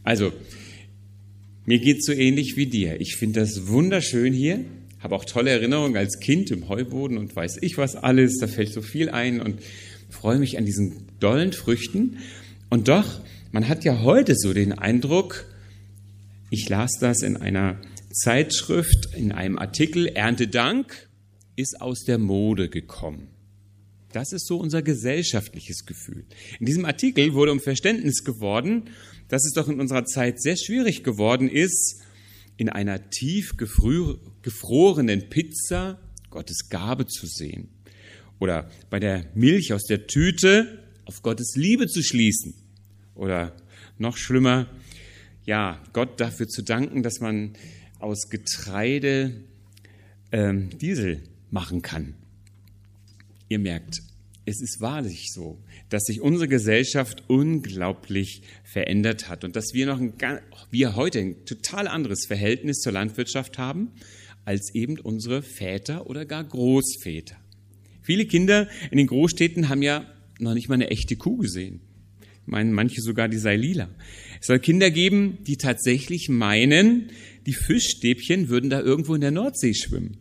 Also, mir geht's so ähnlich wie dir. Ich finde das wunderschön hier, habe auch tolle Erinnerungen als Kind im Heuboden und weiß ich was alles, da fällt so viel ein und freue mich an diesen dollen Früchten. Und doch, man hat ja heute so den Eindruck, ich las das in einer Zeitschrift, in einem Artikel, Erntedank ist aus der Mode gekommen. Das ist so unser gesellschaftliches Gefühl. In diesem Artikel wurde um Verständnis geworden, dass es doch in unserer Zeit sehr schwierig geworden ist, in einer tief gefrorenen Pizza Gottes Gabe zu sehen. Oder bei der Milch aus der Tüte auf Gottes Liebe zu schließen. Oder noch schlimmer, ja, Gott dafür zu danken, dass man aus Getreide Diesel machen kann. Ihr merkt, es ist wahrlich so, dass sich unsere Gesellschaft unglaublich verändert hat und dass wir heute ein total anderes Verhältnis zur Landwirtschaft haben als eben unsere Väter oder gar Großväter. Viele Kinder in den Großstädten haben ja noch nicht mal eine echte Kuh gesehen. Ich meine, manche sogar, die sei lila. Es soll Kinder geben, die tatsächlich meinen, die Fischstäbchen würden da irgendwo in der Nordsee schwimmen.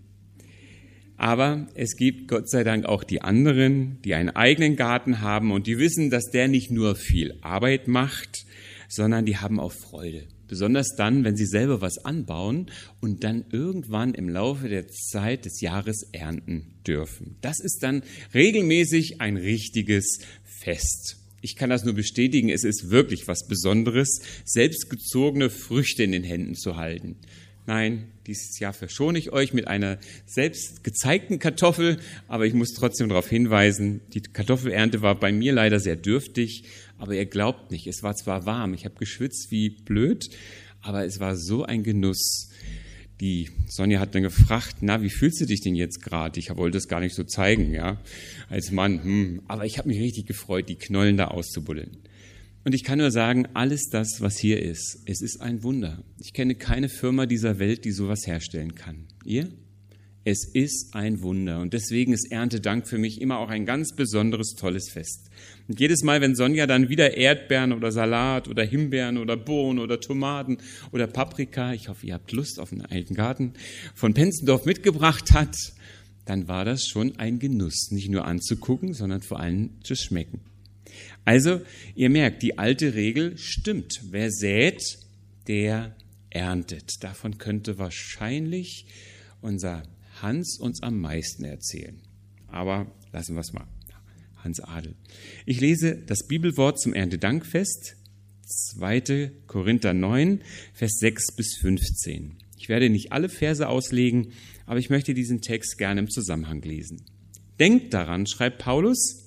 Aber es gibt Gott sei Dank auch die anderen, die einen eigenen Garten haben und die wissen, dass der nicht nur viel Arbeit macht, sondern die haben auch Freude. Besonders dann, wenn sie selber was anbauen und dann irgendwann im Laufe der Zeit des Jahres ernten dürfen. Das ist dann regelmäßig ein richtiges Fest. Ich kann das nur bestätigen, es ist wirklich was Besonderes, selbstgezogene Früchte in den Händen zu halten. Nein, dieses Jahr verschone ich euch mit einer selbst gezeigten Kartoffel, aber ich muss trotzdem darauf hinweisen, die Kartoffelernte war bei mir leider sehr dürftig, aber ihr glaubt nicht, es war zwar warm, ich habe geschwitzt wie blöd, aber es war so ein Genuss. Die Sonja hat dann gefragt, na, wie fühlst du dich denn jetzt gerade? Ich wollte es gar nicht so zeigen, ja, als Mann, aber ich habe mich richtig gefreut, die Knollen da auszubuddeln. Und ich kann nur sagen, alles das, was hier ist, es ist ein Wunder. Ich kenne keine Firma dieser Welt, die sowas herstellen kann. Ihr? Es ist ein Wunder. Und deswegen ist Erntedank für mich immer auch ein ganz besonderes, tolles Fest. Und jedes Mal, wenn Sonja dann wieder Erdbeeren oder Salat oder Himbeeren oder Bohnen oder Tomaten oder Paprika, ich hoffe, ihr habt Lust auf einen alten Garten, von Penzendorf mitgebracht hat, dann war das schon ein Genuss, nicht nur anzugucken, sondern vor allem zu schmecken. Also, ihr merkt, die alte Regel stimmt. Wer sät, der erntet. Davon könnte wahrscheinlich unser Hans uns am meisten erzählen. Aber lassen wir es mal. Hans Adel. Ich lese das Bibelwort zum Erntedankfest, 2. Korinther 9, Vers 6 bis 15. Ich werde nicht alle Verse auslegen, aber ich möchte diesen Text gerne im Zusammenhang lesen. Denkt daran, schreibt Paulus,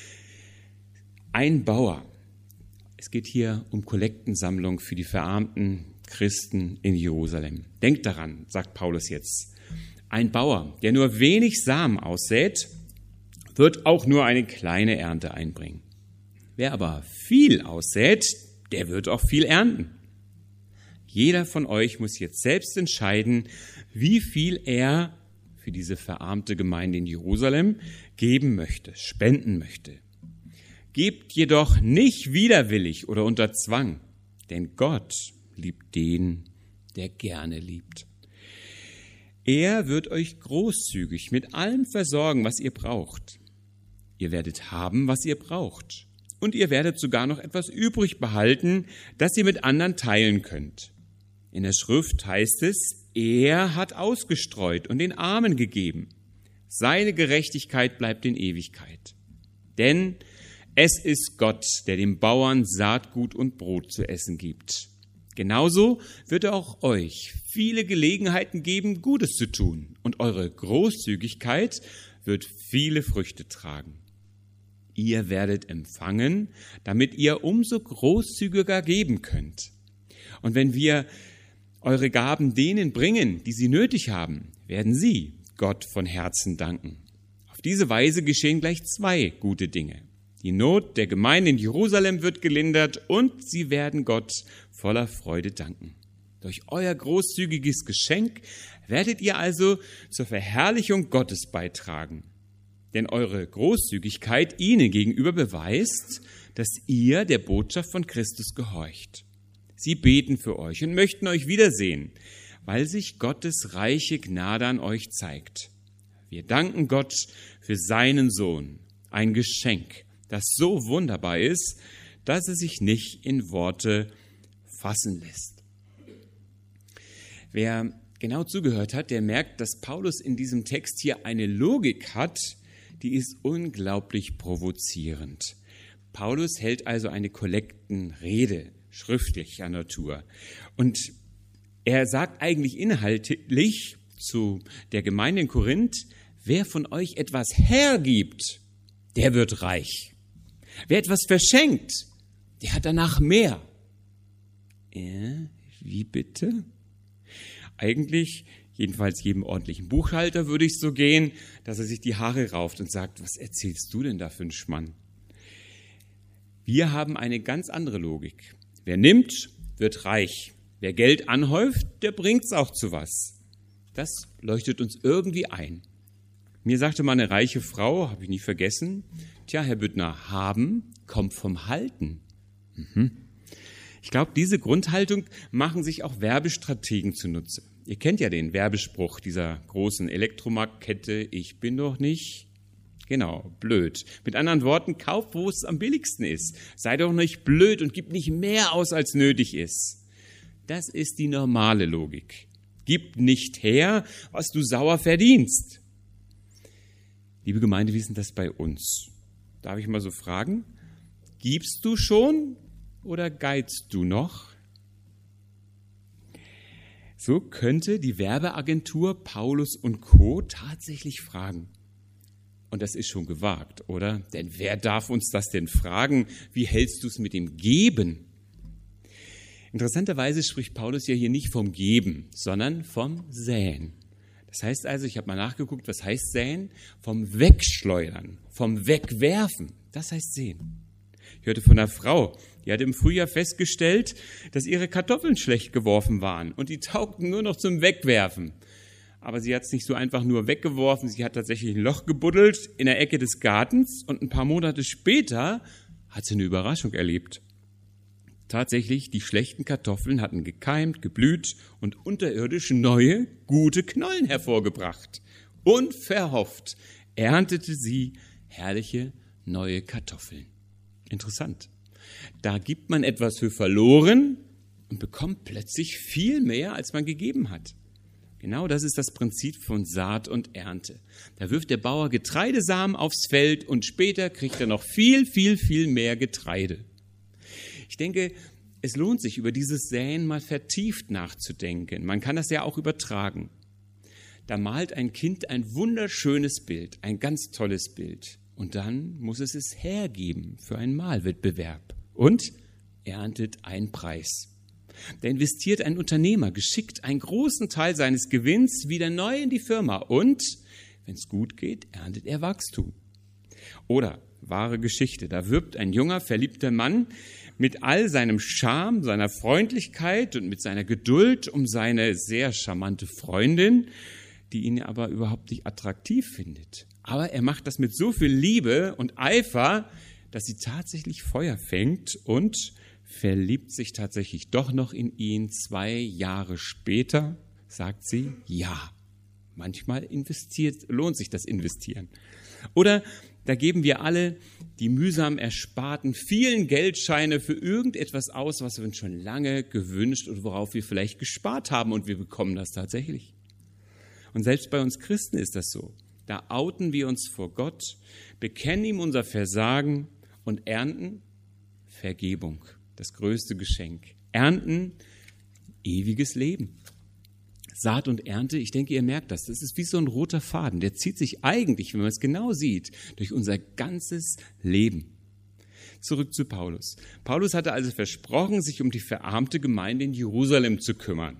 ein Bauer, es geht hier um Kollektensammlung für die verarmten Christen in Jerusalem. Denkt daran, sagt Paulus jetzt, ein Bauer, der nur wenig Samen aussät, wird auch nur eine kleine Ernte einbringen. Wer aber viel aussät, der wird auch viel ernten. Jeder von euch muss jetzt selbst entscheiden, wie viel er für diese verarmte Gemeinde in Jerusalem geben möchte, spenden möchte. Gebt jedoch nicht widerwillig oder unter Zwang, denn Gott liebt den, der gerne liebt. Er wird euch großzügig mit allem versorgen, was ihr braucht. Ihr werdet haben, was ihr braucht. Und ihr werdet sogar noch etwas übrig behalten, das ihr mit anderen teilen könnt. In der Schrift heißt es, er hat ausgestreut und den Armen gegeben. Seine Gerechtigkeit bleibt in Ewigkeit. Denn es ist Gott, der dem Bauern Saatgut und Brot zu essen gibt. Genauso wird er auch euch viele Gelegenheiten geben, Gutes zu tun. Und eure Großzügigkeit wird viele Früchte tragen. Ihr werdet empfangen, damit ihr umso großzügiger geben könnt. Und wenn wir eure Gaben denen bringen, die sie nötig haben, werden sie Gott von Herzen danken. Auf diese Weise geschehen gleich zwei gute Dinge. Die Not der Gemeinde in Jerusalem wird gelindert und sie werden Gott voller Freude danken. Durch euer großzügiges Geschenk werdet ihr also zur Verherrlichung Gottes beitragen. Denn eure Großzügigkeit ihnen gegenüber beweist, dass ihr der Botschaft von Christus gehorcht. Sie beten für euch und möchten euch wiedersehen, weil sich Gottes reiche Gnade an euch zeigt. Wir danken Gott für seinen Sohn, ein Geschenk, das so wunderbar ist, dass es sich nicht in Worte fassen lässt. Wer genau zugehört hat, der merkt, dass Paulus in diesem Text hier eine Logik hat, die ist unglaublich provozierend. Paulus hält also eine Kollektenrede schriftlicher Natur. Und er sagt eigentlich inhaltlich zu der Gemeinde in Korinth, wer von euch etwas hergibt, der wird reich. Wer etwas verschenkt, der hat danach mehr. Wie bitte? Eigentlich, jedenfalls jedem ordentlichen Buchhalter würde ich so gehen, dass er sich die Haare rauft und sagt, was erzählst du denn da für einen Schmann? Wir haben eine ganz andere Logik. Wer nimmt, wird reich. Wer Geld anhäuft, der bringt's auch zu was. Das leuchtet uns irgendwie ein. Mir sagte mal eine reiche Frau, habe ich nie vergessen, tja, Herr Büttner, haben kommt vom Halten. Ich glaube, diese Grundhaltung machen sich auch Werbestrategen zunutze. Ihr kennt ja den Werbespruch dieser großen Elektromarktkette, ich bin doch nicht, genau, blöd. Mit anderen Worten, kauf, wo es am billigsten ist. Sei doch nicht blöd und gib nicht mehr aus, als nötig ist. Das ist die normale Logik. Gib nicht her, was du sauer verdienst. Liebe Gemeinde, wie ist denn das bei uns? Darf ich mal so fragen? Gibst du schon oder geizt du noch? So könnte die Werbeagentur Paulus und Co. tatsächlich fragen. Und das ist schon gewagt, oder? Denn wer darf uns das denn fragen? Wie hältst du es mit dem Geben? Interessanterweise spricht Paulus ja hier nicht vom Geben, sondern vom Säen. Das heißt also, ich habe mal nachgeguckt, was heißt säen? Vom Wegschleudern, vom Wegwerfen. Das heißt säen. Ich hörte von einer Frau, die hatte im Frühjahr festgestellt, dass ihre Kartoffeln schlecht geworfen waren und die taugten nur noch zum Wegwerfen. Aber sie hat es nicht so einfach nur weggeworfen, sie hat tatsächlich ein Loch gebuddelt in der Ecke des Gartens und ein paar Monate später hat sie eine Überraschung erlebt. Tatsächlich, die schlechten Kartoffeln hatten gekeimt, geblüht und unterirdisch neue, gute Knollen hervorgebracht. Unverhofft erntete sie herrliche neue Kartoffeln. Interessant. Da gibt man etwas für verloren und bekommt plötzlich viel mehr, als man gegeben hat. Genau das ist das Prinzip von Saat und Ernte. Da wirft der Bauer Getreidesamen aufs Feld und später kriegt er noch viel, viel, viel mehr Getreide. Ich denke, es lohnt sich, über dieses Säen mal vertieft nachzudenken. Man kann das ja auch übertragen. Da malt ein Kind ein wunderschönes Bild, ein ganz tolles Bild. Und dann muss es hergeben für einen Malwettbewerb und erntet einen Preis. Da investiert ein Unternehmer geschickt einen großen Teil seines Gewinns wieder neu in die Firma und, wenn es gut geht, erntet er Wachstum. Oder, wahre Geschichte, da wirbt ein junger, verliebter Mann mit all seinem Charme, seiner Freundlichkeit und mit seiner Geduld um seine sehr charmante Freundin, die ihn aber überhaupt nicht attraktiv findet. Aber er macht das mit so viel Liebe und Eifer, dass sie tatsächlich Feuer fängt und verliebt sich tatsächlich doch noch in ihn. 2 Jahre später sagt sie ja. Manchmal lohnt sich das Investieren. Oder da geben wir alle die mühsam ersparten vielen Geldscheine für irgendetwas aus, was wir uns schon lange gewünscht und worauf wir vielleicht gespart haben und wir bekommen das tatsächlich. Und selbst bei uns Christen ist das so. Da outen wir uns vor Gott, bekennen ihm unser Versagen und ernten Vergebung, das größte Geschenk. Ernten ewiges Leben. Saat und Ernte, ich denke, ihr merkt das. Das ist wie so ein roter Faden. Der zieht sich eigentlich, wenn man es genau sieht, durch unser ganzes Leben. Zurück zu Paulus. Paulus hatte also versprochen, sich um die verarmte Gemeinde in Jerusalem zu kümmern.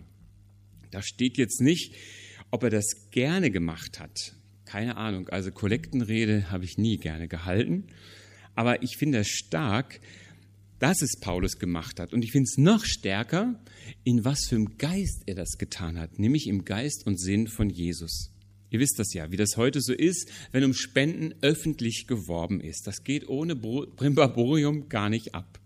Da steht jetzt nicht, ob er das gerne gemacht hat. Keine Ahnung, also Kollektenrede habe ich nie gerne gehalten. Aber ich finde es stark, dass es Paulus gemacht hat. Und ich finde es noch stärker, in was für einem Geist er das getan hat, nämlich im Geist und Sinn von Jesus. Ihr wisst das ja, wie das heute so ist, wenn um Spenden öffentlich geworben ist. Das geht ohne Brimborium gar nicht ab.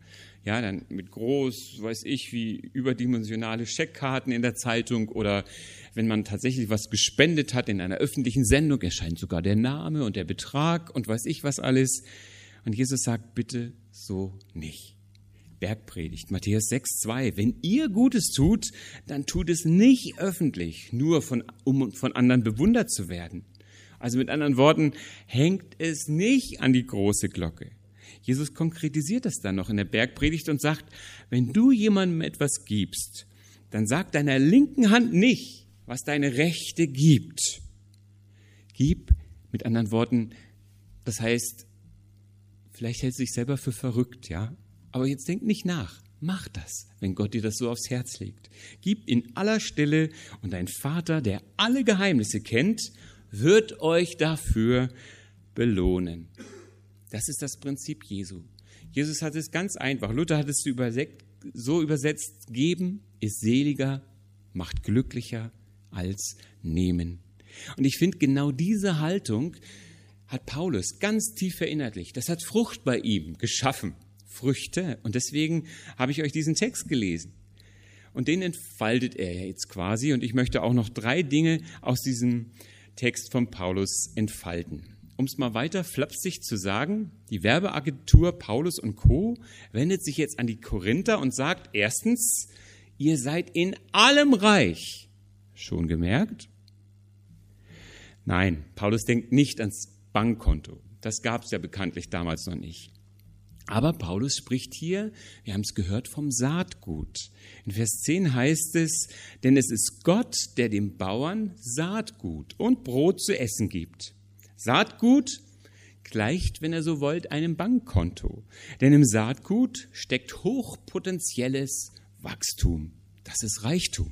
Ja, dann mit groß, weiß ich, wie überdimensionale Scheckkarten in der Zeitung oder wenn man tatsächlich was gespendet hat in einer öffentlichen Sendung, erscheint sogar der Name und der Betrag und weiß ich was alles. Und Jesus sagt, bitte so nicht. Bergpredigt, Matthäus 6,2. Wenn ihr Gutes tut, dann tut es nicht öffentlich, nur um von anderen bewundert zu werden. Also mit anderen Worten, hängt es nicht an die große Glocke. Jesus konkretisiert das dann noch in der Bergpredigt und sagt, wenn du jemandem etwas gibst, dann sag deiner linken Hand nicht, was deine rechte gibt. Gib, mit anderen Worten, das heißt, vielleicht hältst du dich selber für verrückt, ja? Aber jetzt denk nicht nach. Mach das, wenn Gott dir das so aufs Herz legt. Gib in aller Stille und dein Vater, der alle Geheimnisse kennt, wird euch dafür belohnen. Das ist das Prinzip Jesu. Jesus hat es ganz einfach. Luther hat es so übersetzt, geben ist seliger, macht glücklicher als nehmen. Und ich finde, genau diese Haltung hat Paulus ganz tief verinnerlicht. Das hat Frucht bei ihm geschaffen. Früchte. Und deswegen habe ich euch diesen Text gelesen. Und den entfaltet er jetzt quasi. Und ich möchte auch noch 3 Dinge aus diesem Text von Paulus entfalten. Um es mal weiter flapsig zu sagen, die Werbeagentur Paulus und Co. wendet sich jetzt an die Korinther und sagt, erstens, ihr seid in allem reich. Schon gemerkt? Nein, Paulus denkt nicht ans Bankkonto. Das gab es ja bekanntlich damals noch nicht. Aber Paulus spricht hier, wir haben es gehört, vom Saatgut. In Vers 10 heißt es, denn es ist Gott, der dem Bauern Saatgut und Brot zu essen gibt. Saatgut gleicht, wenn ihr so wollt, einem Bankkonto. Denn im Saatgut steckt hochpotenzielles Wachstum. Das ist Reichtum.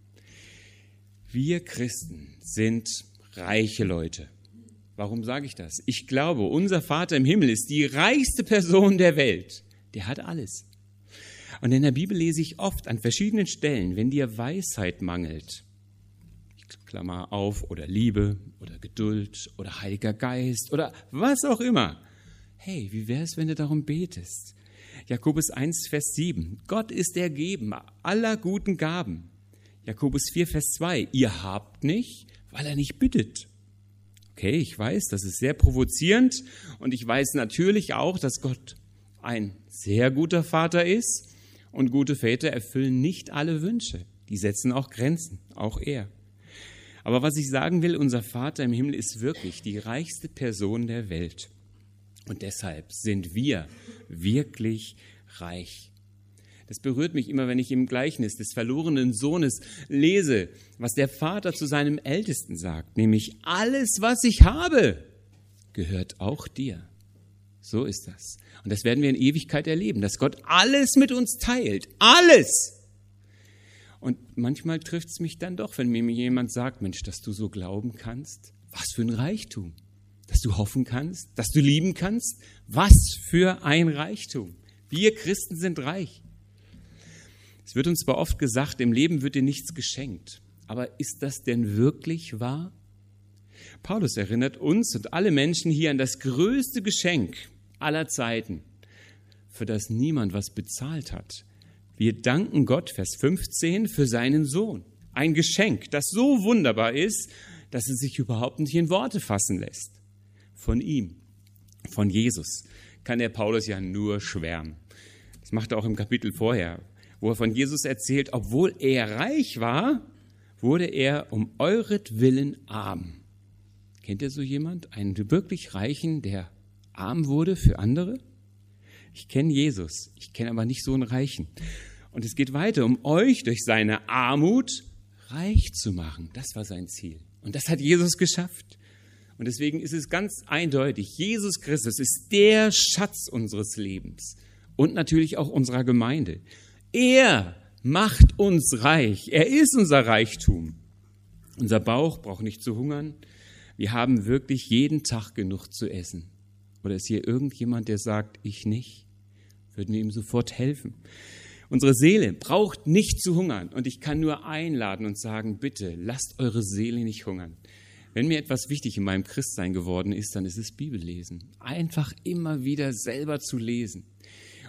Wir Christen sind reiche Leute. Warum sage ich das? Ich glaube, unser Vater im Himmel ist die reichste Person der Welt. Der hat alles. Und in der Bibel lese ich oft an verschiedenen Stellen, wenn dir Weisheit mangelt, Klammer auf, oder Liebe oder Geduld oder Heiliger Geist oder was auch immer. Hey, wie wäre es, wenn du darum betest? Jakobus 1, Vers 7. Gott ist der Geber aller guten Gaben. Jakobus 4, Vers 2. Ihr habt nicht, weil er nicht bittet. Okay, ich weiß, das ist sehr provozierend und ich weiß natürlich auch, dass Gott ein sehr guter Vater ist und gute Väter erfüllen nicht alle Wünsche. Die setzen auch Grenzen, auch er. Aber was ich sagen will, unser Vater im Himmel ist wirklich die reichste Person der Welt. Und deshalb sind wir wirklich reich. Das berührt mich immer, wenn ich im Gleichnis des verlorenen Sohnes lese, was der Vater zu seinem Ältesten sagt, nämlich alles, was ich habe, gehört auch dir. So ist das. Und das werden wir in Ewigkeit erleben, dass Gott alles mit uns teilt. Alles! Und manchmal trifft es mich dann doch, wenn mir jemand sagt, Mensch, dass du so glauben kannst. Was für ein Reichtum. Dass du hoffen kannst, dass du lieben kannst. Was für ein Reichtum. Wir Christen sind reich. Es wird uns zwar oft gesagt, im Leben wird dir nichts geschenkt. Aber ist das denn wirklich wahr? Paulus erinnert uns und alle Menschen hier an das größte Geschenk aller Zeiten, für das niemand was bezahlt hat. Wir danken Gott, Vers 15, für seinen Sohn. Ein Geschenk, das so wunderbar ist, dass es sich überhaupt nicht in Worte fassen lässt. Von ihm, von Jesus, kann der Paulus ja nur schwärmen. Das macht er auch im Kapitel vorher, wo er von Jesus erzählt, obwohl er reich war, wurde er um euretwillen arm. Kennt ihr so jemand? Einen wirklich Reichen, der arm wurde für andere? Ich kenne Jesus, ich kenne aber nicht so einen Reichen. Und es geht weiter, um euch durch seine Armut reich zu machen. Das war sein Ziel. Und das hat Jesus geschafft. Und deswegen ist es ganz eindeutig, Jesus Christus ist der Schatz unseres Lebens und natürlich auch unserer Gemeinde. Er macht uns reich. Er ist unser Reichtum. Unser Bauch braucht nicht zu hungern. Wir haben wirklich jeden Tag genug zu essen. Oder ist hier irgendjemand, der sagt, ich nicht? Würden wir ihm sofort helfen. Unsere Seele braucht nicht zu hungern. Und ich kann nur einladen und sagen, bitte, lasst eure Seele nicht hungern. Wenn mir etwas wichtig in meinem Christsein geworden ist, dann ist es Bibellesen. Einfach immer wieder selber zu lesen.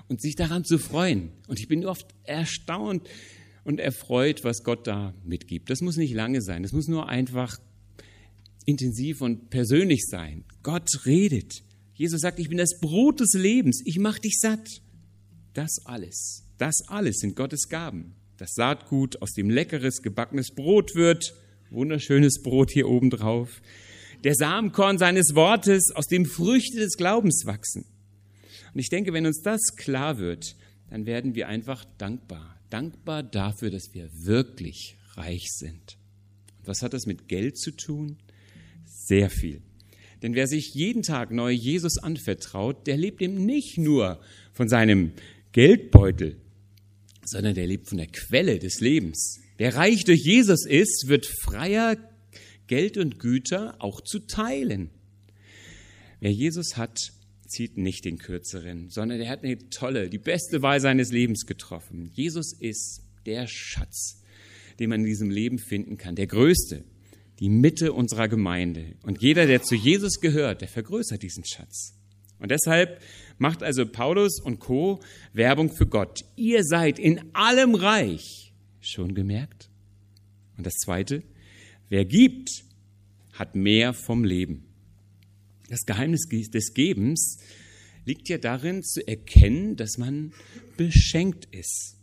und sich daran zu freuen. Und ich bin oft erstaunt und erfreut, was Gott da mitgibt. Das muss nicht lange sein, das muss nur einfach intensiv und persönlich sein. Gott redet. Jesus sagt, ich bin das Brot des Lebens, ich mache dich satt. Das alles sind Gottes Gaben. Das Saatgut, aus dem leckeres, gebackenes Brot wird, wunderschönes Brot hier oben drauf. Der Samenkorn seines Wortes, aus dem Früchte des Glaubens wachsen. Und ich denke, wenn uns das klar wird, dann werden wir einfach dankbar. Dankbar dafür, dass wir wirklich reich sind. Und was hat das mit Geld zu tun? Sehr viel. Denn wer sich jeden Tag neu Jesus anvertraut, der lebt eben nicht nur von seinem Geldbeutel, sondern der lebt von der Quelle des Lebens. Wer reich durch Jesus ist, wird freier, Geld und Güter auch zu teilen. Wer Jesus hat, zieht nicht den Kürzeren, sondern er hat eine tolle, die beste Wahl seines Lebens getroffen. Jesus ist der Schatz, den man in diesem Leben finden kann, der größte, die Mitte unserer Gemeinde. Und jeder, der zu Jesus gehört, der vergrößert diesen Schatz. Und deshalb macht also Paulus und Co. Werbung für Gott. Ihr seid in allem reich. Schon gemerkt? Und das Zweite, wer gibt, hat mehr vom Leben. Das Geheimnis des Gebens liegt ja darin, zu erkennen, dass man beschenkt ist.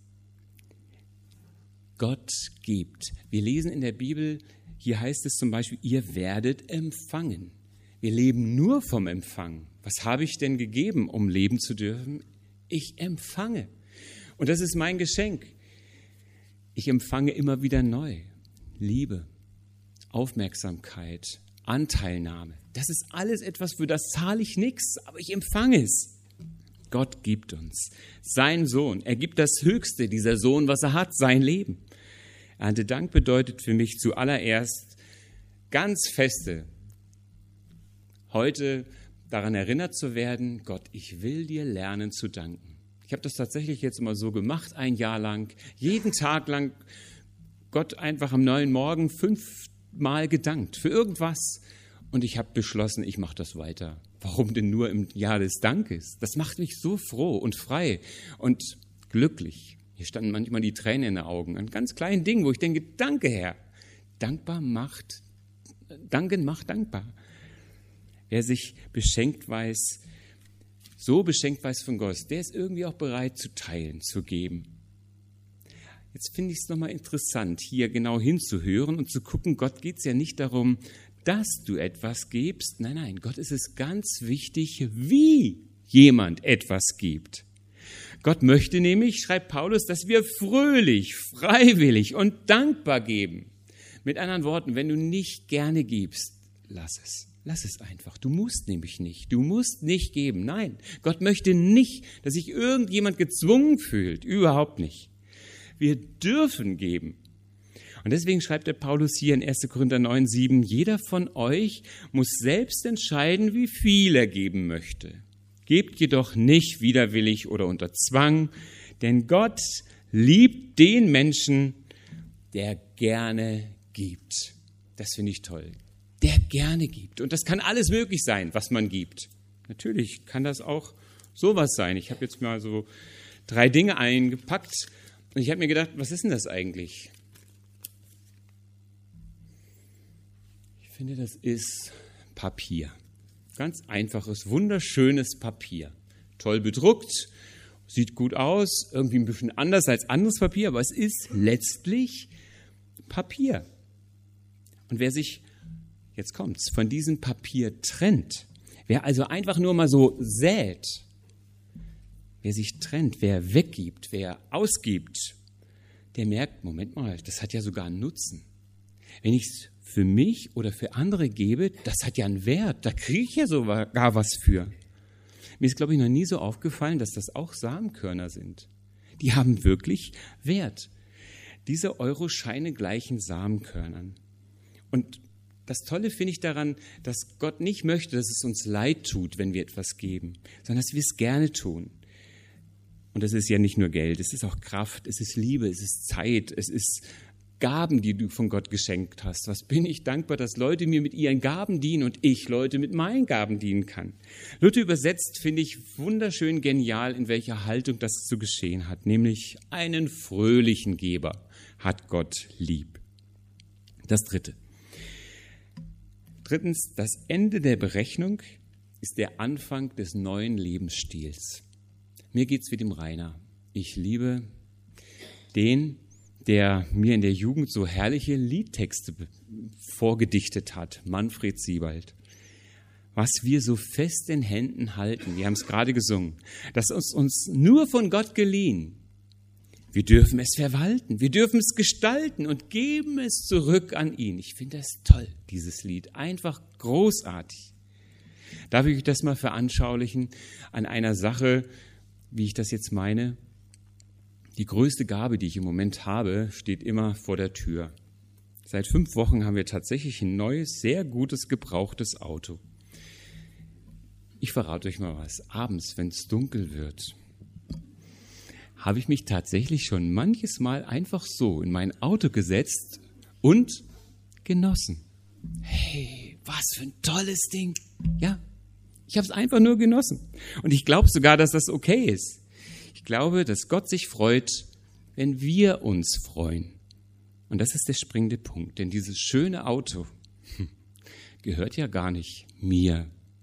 Gott gibt. Wir lesen in der Bibel, hier heißt es zum Beispiel, ihr werdet empfangen. Wir leben nur vom Empfang. Was habe ich denn gegeben, um leben zu dürfen? Ich empfange. Und das ist mein Geschenk. Ich empfange immer wieder neu. Liebe, Aufmerksamkeit, Anteilnahme. Das ist alles etwas, für das zahle ich nichts, aber ich empfange es. Gott gibt uns seinen Sohn. Er gibt das Höchste, dieser Sohn, was er hat, sein Leben. Erntedank bedeutet für mich zuallererst ganz feste, heute daran erinnert zu werden, Gott, ich will dir lernen zu danken. Ich habe das tatsächlich jetzt immer so gemacht, ein Jahr lang, jeden Tag lang Gott einfach am neuen Morgen 5-mal gedankt für irgendwas. Und ich habe beschlossen, ich mache das weiter. Warum denn nur im Jahr des Dankes? Das macht mich so froh und frei und glücklich. Hier standen manchmal die Tränen in den Augen. Ein ganz kleines Ding, wo ich denke, danke Herr. Danken macht dankbar. Wer sich beschenkt weiß, so beschenkt weiß von Gott, der ist irgendwie auch bereit zu teilen, zu geben. Jetzt finde ich es nochmal interessant, hier genau hinzuhören und zu gucken, Gott geht es ja nicht darum, dass du etwas gibst. Nein, Gott ist es ganz wichtig, wie jemand etwas gibt. Gott möchte nämlich, schreibt Paulus, dass wir fröhlich, freiwillig und dankbar geben. Mit anderen Worten, wenn du nicht gerne gibst, lass es. Lass es einfach. Du musst nämlich nicht. Du musst nicht geben. Nein, Gott möchte nicht, dass sich irgendjemand gezwungen fühlt. Überhaupt nicht. Wir dürfen geben. Und deswegen schreibt der Paulus hier in 1. Korinther 9,7, jeder von euch muss selbst entscheiden, wie viel er geben möchte. Gebt jedoch nicht widerwillig oder unter Zwang, denn Gott liebt den Menschen, der gerne gibt. Das finde ich toll. Der gerne gibt. Und das kann alles möglich sein, was man gibt. Natürlich kann das auch sowas sein. Ich habe jetzt mal so 3 Dinge eingepackt und ich habe mir gedacht, was ist denn das eigentlich? Ich finde, das ist Papier. Ganz einfaches, wunderschönes Papier. Toll bedruckt, sieht gut aus, irgendwie ein bisschen anders als anderes Papier, aber es ist letztlich Papier. Und wer sich, jetzt kommt's, von diesem Papier trennt, wer also einfach nur mal so sät, wer sich trennt, wer weggibt, wer ausgibt, der merkt, Moment mal, das hat ja sogar einen Nutzen. Wenn ich es für mich oder für andere gebe, das hat ja einen Wert, da kriege ich ja sogar was für. Mir ist, glaube ich, noch nie so aufgefallen, dass das auch Samenkörner sind. Die haben wirklich Wert. Diese Euroscheine gleichen Samenkörnern. Und das Tolle finde ich daran, dass Gott nicht möchte, dass es uns leid tut, wenn wir etwas geben, sondern dass wir es gerne tun. Und das ist ja nicht nur Geld, es ist auch Kraft, es ist Liebe, es ist Zeit, es ist Gaben, die du von Gott geschenkt hast. Was bin ich dankbar, dass Leute mir mit ihren Gaben dienen und ich Leute mit meinen Gaben dienen kann. Luther übersetzt, finde ich wunderschön genial, in welcher Haltung das zu geschehen hat. Nämlich einen fröhlichen Geber hat Gott lieb. Das Dritte. Drittens, das Ende der Berechnung ist der Anfang des neuen Lebensstils. Mir geht's wie dem Rainer. Ich liebe den, der mir in der Jugend so herrliche Liedtexte vorgedichtet hat, Manfred Siebald. Was wir so fest in Händen halten, wir haben es gerade gesungen, das ist uns nur von Gott geliehen. Wir dürfen es verwalten, wir dürfen es gestalten und geben es zurück an ihn. Ich finde das toll, dieses Lied, einfach großartig. Darf ich euch das mal veranschaulichen an einer Sache, wie ich das jetzt meine? Die größte Gabe, die ich im Moment habe, steht immer vor der Tür. Seit 5 Wochen haben wir tatsächlich ein neues, sehr gutes, gebrauchtes Auto. Ich verrate euch mal was. Abends, wenn es dunkel wird, habe ich mich tatsächlich schon manches Mal einfach so in mein Auto gesetzt und genossen. Hey, was für ein tolles Ding. Ja, ich habe es einfach nur genossen. Und ich glaube sogar, dass das okay ist. Ich glaube, dass Gott sich freut, wenn wir uns freuen. Und das ist der springende Punkt, denn dieses schöne Auto gehört ja gar nicht mir.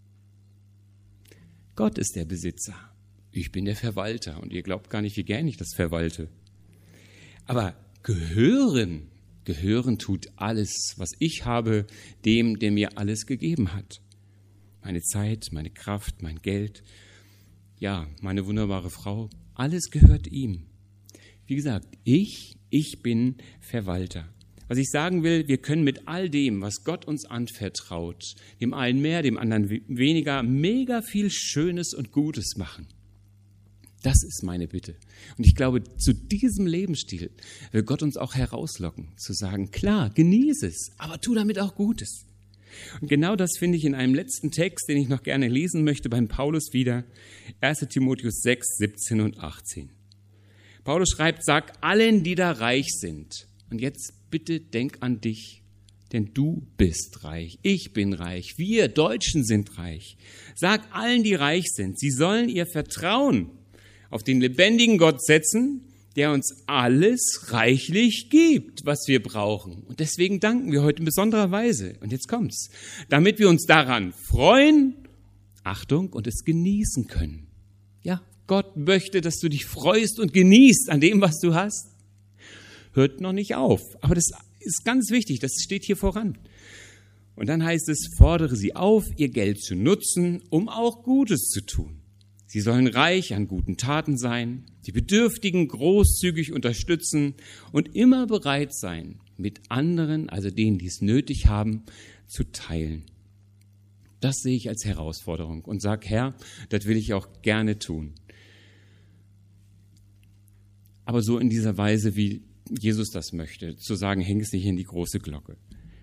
Gott ist der Besitzer. Ich bin der Verwalter und ihr glaubt gar nicht, wie gern ich das verwalte. Aber gehören tut alles, was ich habe, dem, der mir alles gegeben hat. Meine Zeit, meine Kraft, mein Geld, ja, meine wunderbare Frau, alles gehört ihm. Wie gesagt, ich bin Verwalter. Was ich sagen will, wir können mit all dem, was Gott uns anvertraut, dem einen mehr, dem anderen weniger, mega viel Schönes und Gutes machen. Das ist meine Bitte. Und ich glaube, zu diesem Lebensstil will Gott uns auch herauslocken, zu sagen, klar, genieße es, aber tu damit auch Gutes. Und genau das finde ich in einem letzten Text, den ich noch gerne lesen möchte, beim Paulus wieder, 1. Timotheus 6, 17 und 18. Paulus schreibt, sag allen, die da reich sind. Und jetzt bitte denk an dich, denn du bist reich, ich bin reich, wir Deutschen sind reich. Sag allen, die reich sind, sie sollen ihr Vertrauen auf den lebendigen Gott setzen, der uns alles reichlich gibt, was wir brauchen. Und deswegen danken wir heute in besonderer Weise. Und jetzt kommt's. Damit wir uns daran freuen, Achtung, und es genießen können. Ja, Gott möchte, dass du dich freust und genießt an dem, was du hast. Hört noch nicht auf. Aber das ist ganz wichtig, das steht hier voran. Und dann heißt es, fordere sie auf, ihr Geld zu nutzen, um auch Gutes zu tun. Sie sollen reich an guten Taten sein, die Bedürftigen großzügig unterstützen und immer bereit sein, mit anderen, also denen, die es nötig haben, zu teilen. Das sehe ich als Herausforderung und sage, Herr, das will ich auch gerne tun. Aber so in dieser Weise, wie Jesus das möchte, zu sagen, häng es nicht in die große Glocke.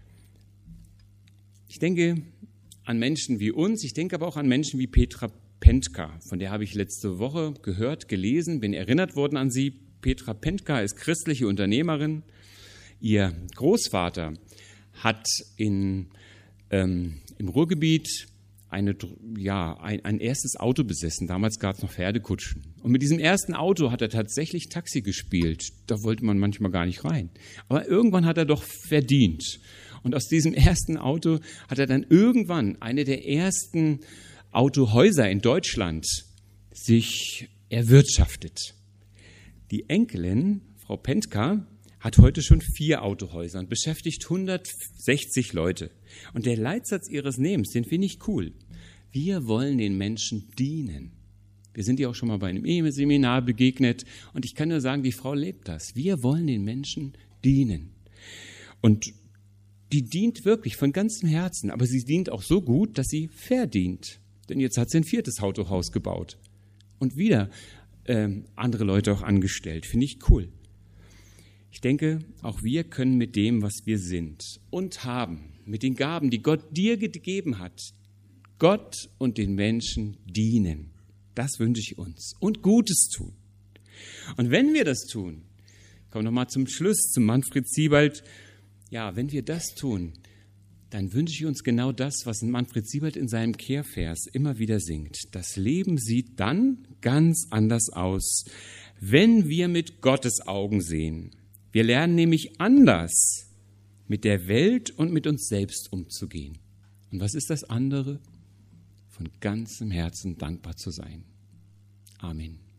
Ich denke an Menschen wie uns, ich denke aber auch an Menschen wie Petra Pentka, von der habe ich letzte Woche gehört, gelesen, bin erinnert worden an sie. Petra Pentka ist christliche Unternehmerin. Ihr Großvater hat im Ruhrgebiet ein erstes Auto besessen. Damals gab es noch Pferdekutschen. Und mit diesem ersten Auto hat er tatsächlich Taxi gespielt. Da wollte man manchmal gar nicht rein. Aber irgendwann hat er doch verdient. Und aus diesem ersten Auto hat er dann irgendwann eine der ersten Autohäuser in Deutschland sich erwirtschaftet. Die Enkelin, Frau Pentka, hat heute schon 4 Autohäuser und beschäftigt 160 Leute. Und der Leitsatz ihres Lebens, den finde ich cool. Wir wollen den Menschen dienen. Wir sind ja auch schon mal bei einem Eheseminar begegnet und ich kann nur sagen, die Frau lebt das. Wir wollen den Menschen dienen. Und die dient wirklich von ganzem Herzen, aber sie dient auch so gut, dass sie verdient. Denn jetzt hat sie ein 4. Autohaus gebaut und wieder andere Leute auch angestellt. Finde ich cool. Ich denke, auch wir können mit dem, was wir sind und haben, mit den Gaben, die Gott dir gegeben hat, Gott und den Menschen dienen. Das wünsche ich uns und Gutes tun. Und wenn wir das tun, Kommen wir nochmal zum Schluss, zum Manfred Siebald. Ja, wenn wir das tun, dann wünsche ich uns genau das, was Manfred Siebald in seinem Kehrvers immer wieder singt. Das Leben sieht dann ganz anders aus, wenn wir mit Gottes Augen sehen. Wir lernen nämlich anders mit der Welt und mit uns selbst umzugehen. Und was ist das andere? Von ganzem Herzen dankbar zu sein. Amen.